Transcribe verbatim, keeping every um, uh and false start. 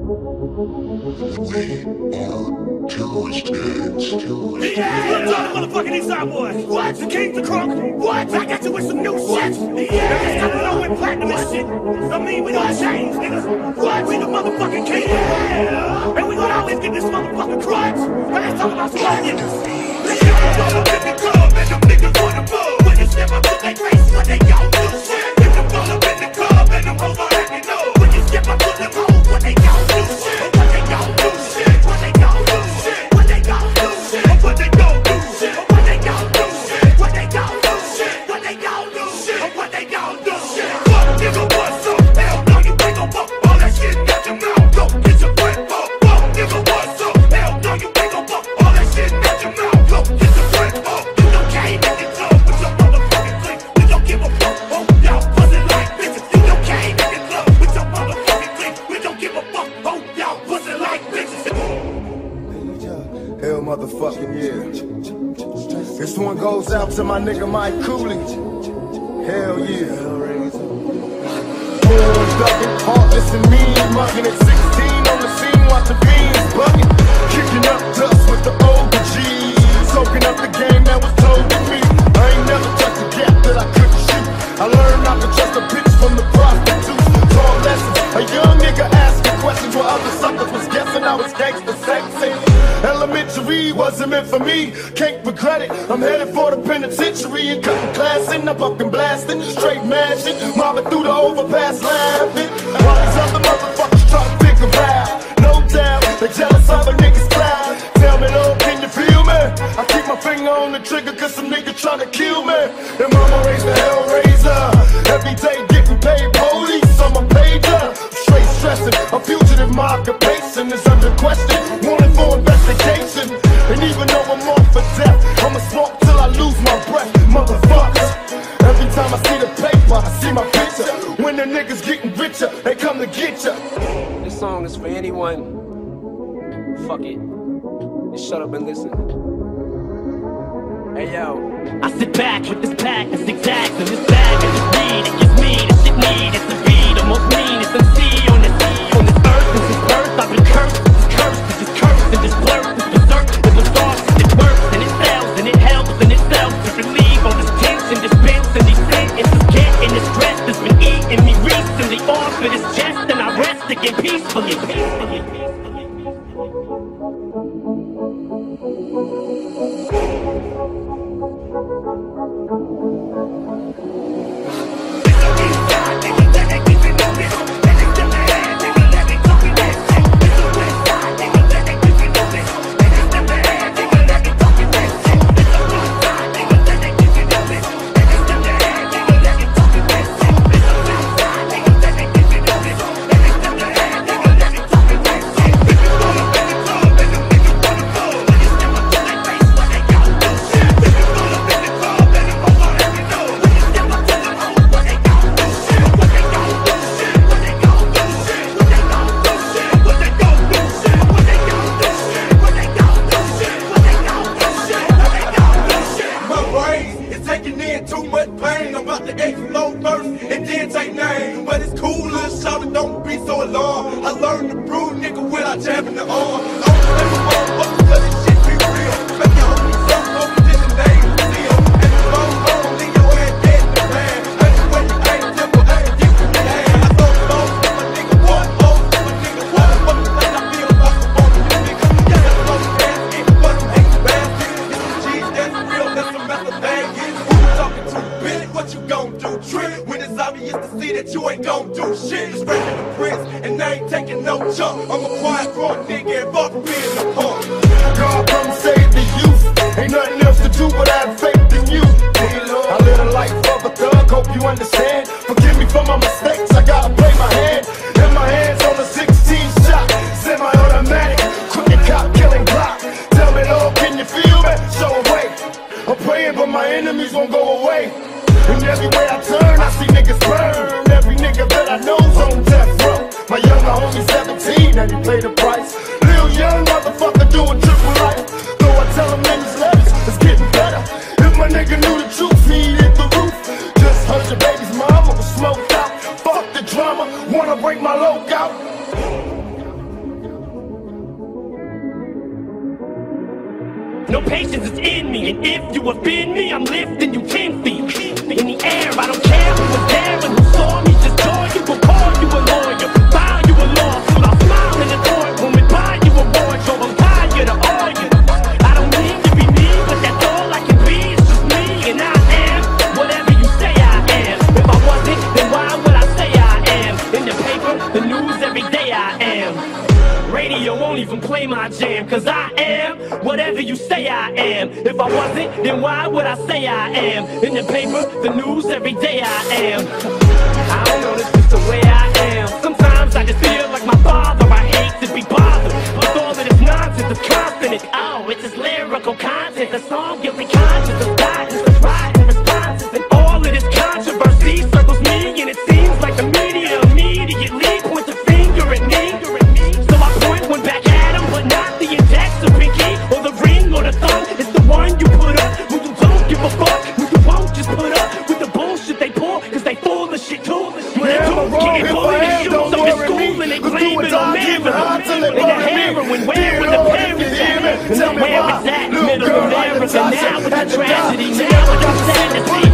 Yeah, motherfucking Eastside boy. What? The king, the crunk. What? I got you with some new shit. Yeah, that's got low and platinum and shit. I mean, we don't change, niggas. What? We the motherfucking king. Yeah. And we gonna always get this motherfucking crunch. Let's talk about some other niggas. Let's get the ball up in the club and them niggas on the ball. When you step up to their face, what they gon' do? Shit. Get the ball up in the club and them hoes are acting up. When you step up to them hoes, what they gon' do? Shit. What they gon' do? Shit. What they gon' do? Shit. What they gon' do? Shit. What they gon' do? Shit. What they gon' do? Shit. What they gon' do? Shit. What they gon' do? Shit. What they gon' do? Shit. Fuck nigga, what's up? Hell no, you ain't gon' fuck all that shit out your mouth. Go get your friend up. Fuck nigga, what's up? Hell no, you ain't gon' fuck all that shit out your mouth. Go get your friend up. You don't came in the club with your motherfucking clique. You don't give a fuck. Oh, y'all pussy like bitches. You don't came in the club with your motherfucking clique. We don't give a fuck. Oh, y'all pussy like bitches. Hell motherfucking yeah. This one goes out to my nigga Mike Cooley. Hell yeah. Boys ducking, heartless and mean, mugging at sixteen on the scene, watching beans bugging, kicking up dust with the old G's, soaking up the game that was told to me. I ain't never touched a gap that I couldn't shoot. I learned not to trust a bitch from the prostitutes. Taught lessons, a young nigga asking questions while other suckers was guessing I was gangster sexy. Elementary wasn't meant for me, can't regret it. I'm headed for the penitentiary and cutting class in, I'm fucking blasting, straight mashing, mobbing through the overpass laughing. While these other motherfuckers try to figure out, no doubt, they jealous of a nigga's cloud. Tell me though, can you feel me? I keep my finger on the trigger cause some nigga tryna kill me. And mama raised the hellraiser, every day getting paid, police on my pager. Straight stressing, a fugitive, my occupation is under question, wanted for investigation. And even though I'm off for death, I'ma smoke till I lose my breath, motherfuckers. Every time I see the paper, I see my picture. When the niggas getting richer, they come to get ya. This song is for anyone. Fuck it. Just shut up and listen. Hey yo. I sit back with this pack and six stacks in this bag and this weed. It gives me the shit needed to be the most meanest M C on this on this earth. Since this birth, I've been cursed. This curse, this is cursed and this blur, this berserk. It was dark, it works and it sells and it helps and it sells to relieve all this tension, this pinch and these sentences, getting this stress that's been eating me recently off of this chest, and I rest again peacefully. peacefully. patience is in me, and if you offend me, I'm lifting you ten feet in the air. I don't care who was there and who saw me, just joy you will call you a lawyer, file you a lawsuit. I'll smile in the courtroom and buy you a wardrobe. I'm tired of arguing. I don't need to be me, but that's all I can be. It's just me, and I am whatever you say I am. If I wasn't, then why would I say I am? In the paper, the news, every day I am. Radio won't even play my jam, cause I am whatever you say I am. If I wasn't, then why would I say I am? In the paper, the news, every day I am. I don't know, this is the way I am. Sometimes I just feel like my father. I hate to be bothered with all of this nonsense. It's constant, it's oh, it's just lyrical content. The song guilty conscience of guidance, the pride and responses. And all of this controversy circles me, and it seems like the media immediately points a finger at me. So I point one back at him, but not the index, the pinky, or the ring, or the thumb. It's the one you put up when you don't give a fuck, when you won't just put up with the bullshit they pull, cause they full of shit too. When they do get bullied and shoot up in school, and they blame it on America. And the heroin, where were the parents at? And where is that middle America? Now it's a tragedy, now it's a sadness.